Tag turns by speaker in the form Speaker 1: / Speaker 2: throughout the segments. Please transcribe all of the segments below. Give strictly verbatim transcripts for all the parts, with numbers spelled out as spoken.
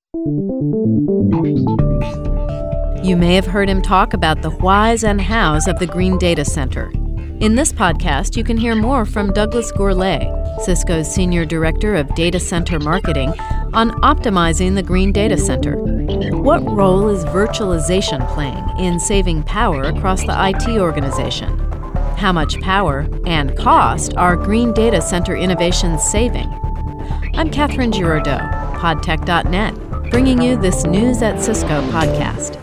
Speaker 1: You may have heard him talk about the whys and hows of the Green Data Center. In this podcast, you can hear more from Douglas Gourlay, Cisco's Senior Director of Data Center Marketing, on optimizing the Green Data Center. What role is virtualization playing in saving power across the I T organization? How much power and cost are Green Data Center innovations saving? I'm Catherine Girardeau, podtech dot net, bringing you this News at Cisco podcast.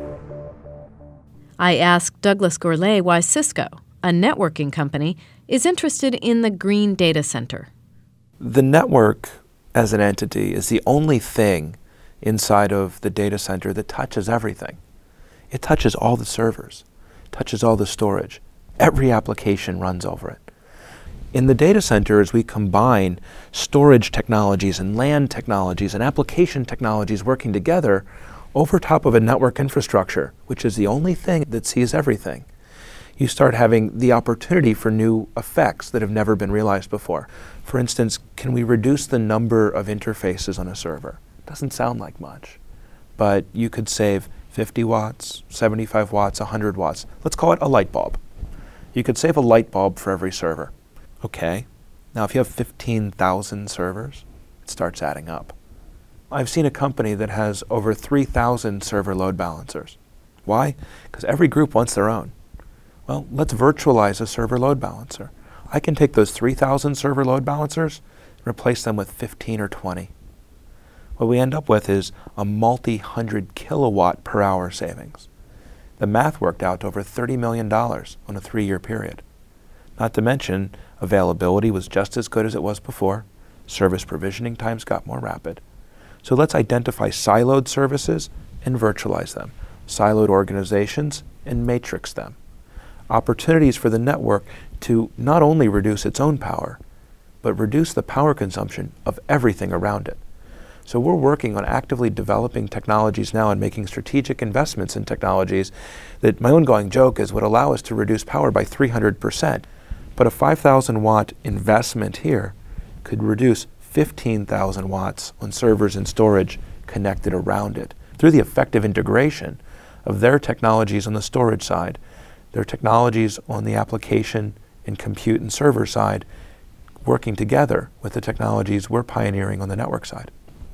Speaker 1: I asked Douglas Gourlay why Cisco, a networking company, is interested in the Green Data Center.
Speaker 2: The network as an entity is the only thing inside of the data center that touches everything. It touches all the servers, touches all the storage. Every application runs over it. In the data center, as we combine storage technologies and LAN technologies and application technologies working together over top of a network infrastructure, which is the only thing that sees everything, you start having the opportunity for new effects that have never been realized before. For instance, can we reduce the number of interfaces on a server? Doesn't sound like much, but you could save fifty watts, seventy-five watts, one hundred watts. Let's call it a light bulb. You could save a light bulb for every server. Okay, now if you have fifteen thousand servers, it starts adding up. I've seen a company that has over three thousand server load balancers. Why? Because every group wants their own. Well, let's virtualize a server load balancer. I can take those three thousand server load balancers and replace them with fifteen or twenty. What we end up with is a multi-hundred kilowatt per hour savings. The math worked out to over thirty million dollars on a three-year period. Not to mention, availability was just as good as it was before. Service provisioning times got more rapid. So let's identify siloed services and virtualize them, siloed organizations and matrix them. Opportunities for the network to not only reduce its own power, but reduce the power consumption of everything around it. So we're working on actively developing technologies now and making strategic investments in technologies that my ongoing joke is would allow us to reduce power by three hundred percent. But a five thousand watt investment here could reduce fifteen thousand watts on servers and storage connected around it through the effective integration of their technologies on the storage side, their technologies on the application and compute and server side, working together with the technologies we're pioneering on the network side.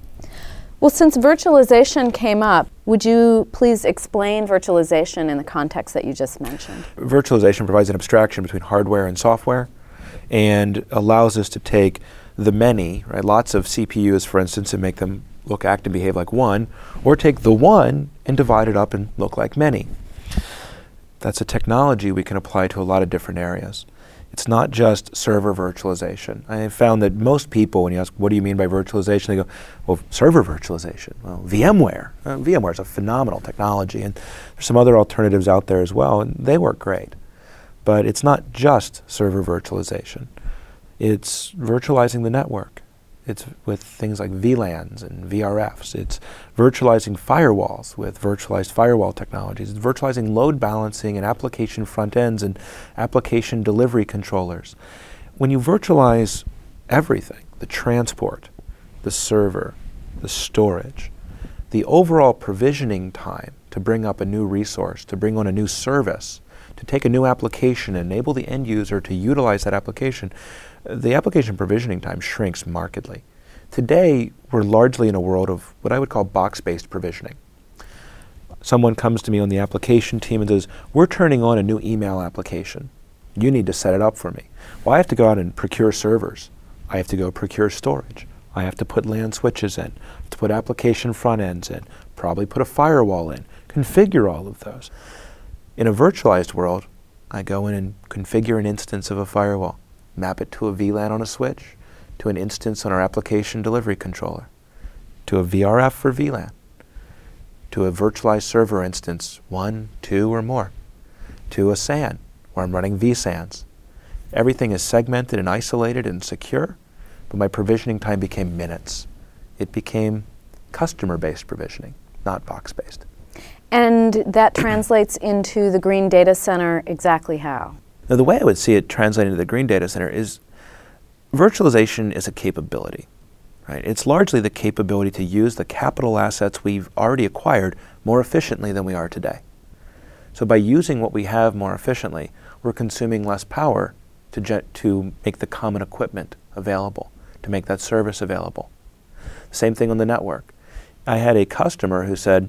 Speaker 3: Well, since virtualization came up, would you please explain virtualization in the context that you just mentioned?
Speaker 2: Virtualization provides an abstraction between hardware and software and allows us to take the many, right, lots of C P Us, for instance, and make them look, act, and behave like one, or take the one and divide it up and look like many. That's a technology we can apply to a lot of different areas. It's not just server virtualization. I have found that most people, when you ask, what do you mean by virtualization? They go, well, server virtualization. Well, VMware. Uh, VMware is a phenomenal technology, and there's some other alternatives out there as well, and they work great. But it's not just server virtualization. It's virtualizing the network. It's with things like V LANs and V R Fs. It's virtualizing firewalls with virtualized firewall technologies. It's virtualizing load balancing and application front ends and application delivery controllers. When you virtualize everything, the transport, the server, the storage, the overall provisioning time to bring up a new resource, to bring on a new service, to take a new application and enable the end user to utilize that application, the application provisioning time shrinks markedly. Today, we're largely in a world of what I would call box-based provisioning. Someone comes to me on the application team and says, we're turning on a new email application. You need to set it up for me. Well, I have to go out and procure servers. I have to go procure storage. I have to put LAN switches in, to put application front ends in, probably put a firewall in, configure all of those. In a virtualized world, I go in and configure an instance of a firewall, map it to a V LAN on a switch, to an instance on our application delivery controller, to a V R F for V LAN, to a virtualized server instance, one, two, or more, to a S A N, where I'm running V SANs. Everything is segmented and isolated and secure, but my provisioning time became minutes. It became customer-based provisioning, not box-based.
Speaker 3: And that translates into the Green Data Center exactly how?
Speaker 2: Now, the way I would see it translating to the Green Data Center is virtualization is a capability. right? It's largely the capability to use the capital assets we've already acquired more efficiently than we are today. So by using what we have more efficiently, we're consuming less power to, ge- to make the common equipment available, to make that service available. Same thing on the network. I had a customer who said,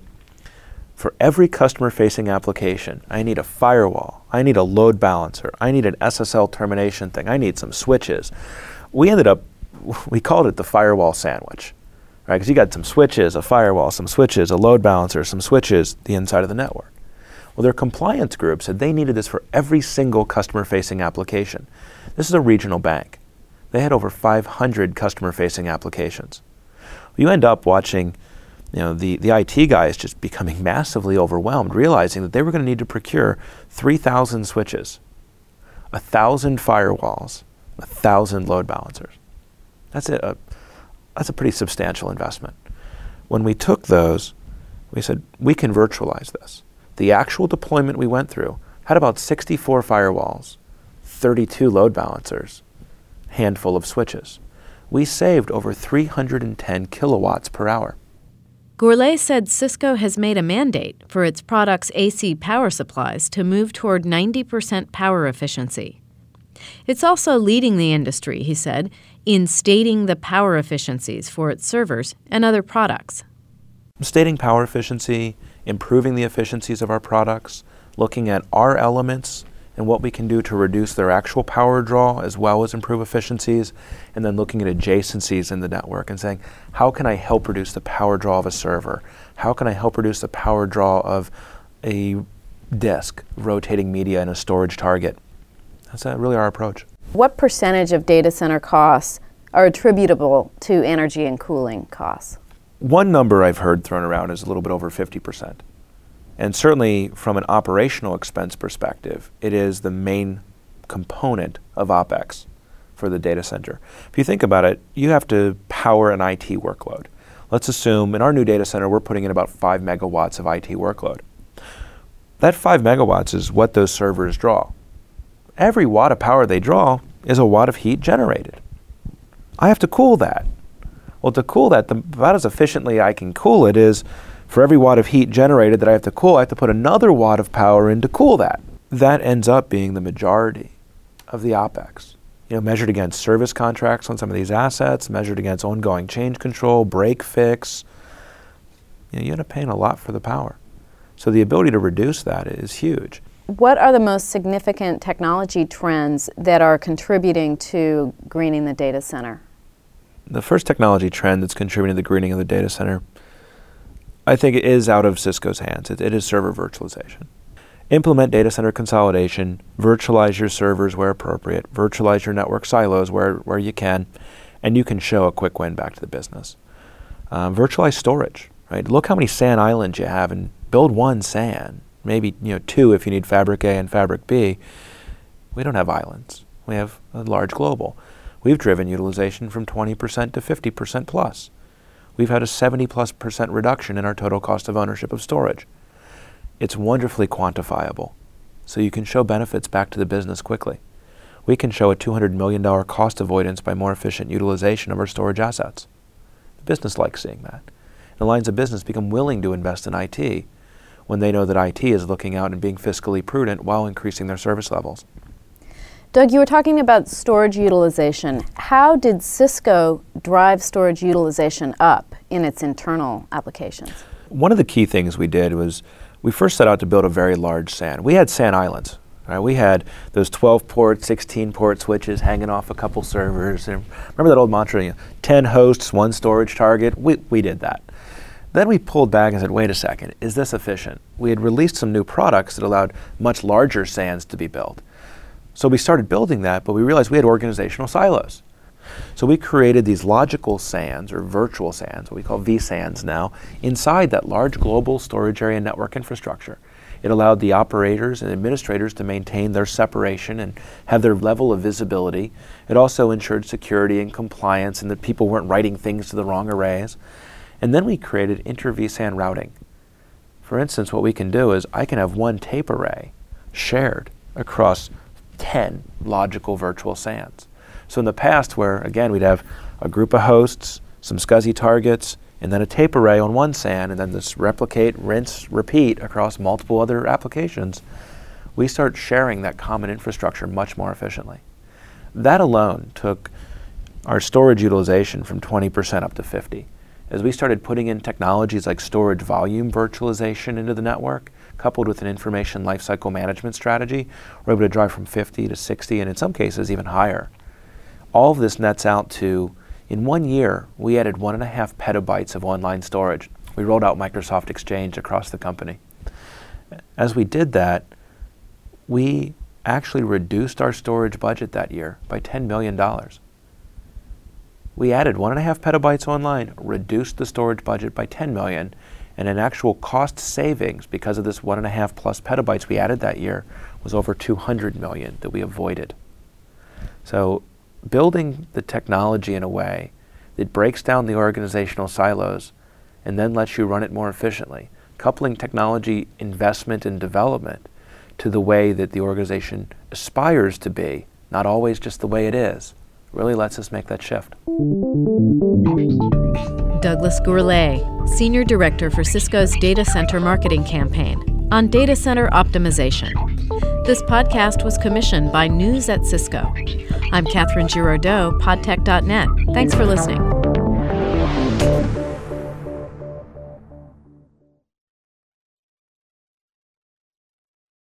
Speaker 2: for every customer-facing application, I need a firewall, I need a load balancer, I need an S S L termination thing, I need some switches. We ended up, we called it the firewall sandwich, right? Because you got some switches, a firewall, some switches, a load balancer, some switches, the inside of the network. Well, their compliance group said they needed this for every single customer-facing application. This is a regional bank. They had over five hundred customer-facing applications. You end up watching You know, the, the I T guys just becoming massively overwhelmed, realizing that they were going to need to procure three thousand switches, one thousand firewalls, one thousand load balancers. That's a, that's a pretty substantial investment. When we took those, we said, we can virtualize this. The actual deployment we went through had about sixty-four firewalls, thirty-two load balancers, handful of switches. We saved over three hundred ten kilowatts per hour.
Speaker 1: Gourlay said Cisco has made a mandate for its products' A C power supplies to move toward ninety percent power efficiency. It's also leading the industry, he said, in stating the power efficiencies for its servers and other products.
Speaker 2: Stating power efficiency, improving the efficiencies of our products, looking at our elements and what we can do to reduce their actual power draw as well as improve efficiencies, and then looking at adjacencies in the network and saying, how can I help reduce the power draw of a server? How can I help reduce the power draw of a disk rotating media in a storage target? That's uh, really our approach.
Speaker 3: What percentage of data center costs are attributable to energy and cooling costs?
Speaker 2: One number I've heard thrown around is a little bit over fifty percent. And certainly from an operational expense perspective, it is the main component of OpEx for the data center. If you think about it, you have to power an I T workload. Let's assume in our new data center, we're putting in about five megawatts of I T workload. That five megawatts is what those servers draw. Every watt of power they draw is a watt of heat generated. I have to cool that. Well, to cool that, the, about as efficiently I can cool it is for every watt of heat generated that I have to cool, I have to put another watt of power in to cool that. That ends up being the majority of the OpEx. You know, measured against service contracts on some of these assets, measured against ongoing change control, break fix. You know, you end up paying a lot for the power. So the ability to reduce that is huge.
Speaker 3: What are the most significant technology trends that are contributing to greening the data center?
Speaker 2: The first technology trend that's contributing to the greening of the data center, I think it is out of Cisco's hands. It, it is server virtualization. Implement data center consolidation, virtualize your servers where appropriate, virtualize your network silos where, where you can, and you can show a quick win back to the business. Um, virtualize storage, right? Look how many S A N islands you have and build one S A N, maybe you know two if you need Fabric A and Fabric B. We don't have islands. We have a large global. We've driven utilization from twenty percent to fifty percent plus. We've had a seventy plus percent reduction in our total cost of ownership of storage. It's wonderfully quantifiable, so you can show benefits back to the business quickly. We can show a two hundred million dollars cost avoidance by more efficient utilization of our storage assets. The business likes seeing that. The lines of business become willing to invest in I T when they know that I T is looking out and being fiscally prudent while increasing their service levels.
Speaker 3: Doug, you were talking about storage utilization. How did Cisco drive storage utilization up in its internal applications?
Speaker 2: One of the key things we did was we first set out to build a very large S A N. We had S A N islands. Right? We had those twelve port, sixteen port switches hanging off a couple servers. And remember that old mantra, you know, ten hosts, one storage target? We, we did that. Then we pulled back and said, wait a second, is this efficient? We had released some new products that allowed much larger S A Ns to be built. So we started building that, but we realized we had organizational silos. So we created these logical S A Ns, or virtual S A Ns, what we call V S A Ns now, inside that large global storage area network infrastructure. It allowed the operators and administrators to maintain their separation and have their level of visibility. It also ensured security and compliance and that people weren't writing things to the wrong arrays. And then we created inter-V S A N routing. For instance, what we can do is I can have one tape array shared across ten logical virtual S A Ns. So in the past where, again, we'd have a group of hosts, some SCSI targets, and then a tape array on one S A N, and then this replicate, rinse, repeat across multiple other applications, we start sharing that common infrastructure much more efficiently. That alone took our storage utilization from twenty percent up to fifty. As we started putting in technologies like storage volume virtualization into the network, coupled with an information lifecycle management strategy, we're able to drive from fifty to sixty, and in some cases even higher. All of this nets out to, in one year, we added one and a half petabytes of online storage. We rolled out Microsoft Exchange across the company. As we did that, we actually reduced our storage budget that year by ten million dollars. We added one and a half petabytes online, reduced the storage budget by ten million dollars, and an actual cost savings because of this one and a half plus petabytes we added that year was over two hundred million dollars that we avoided. So building the technology in a way that breaks down the organizational silos and then lets you run it more efficiently, coupling technology investment and development to the way that the organization aspires to be, not always just the way it is, really lets us make that shift.
Speaker 1: Douglas Gourlay, Senior Director for Cisco's Data Center Marketing Campaign, on data center optimization. This podcast was commissioned by News at Cisco. I'm Catherine Girardeau, podtech dot net. Thanks for listening.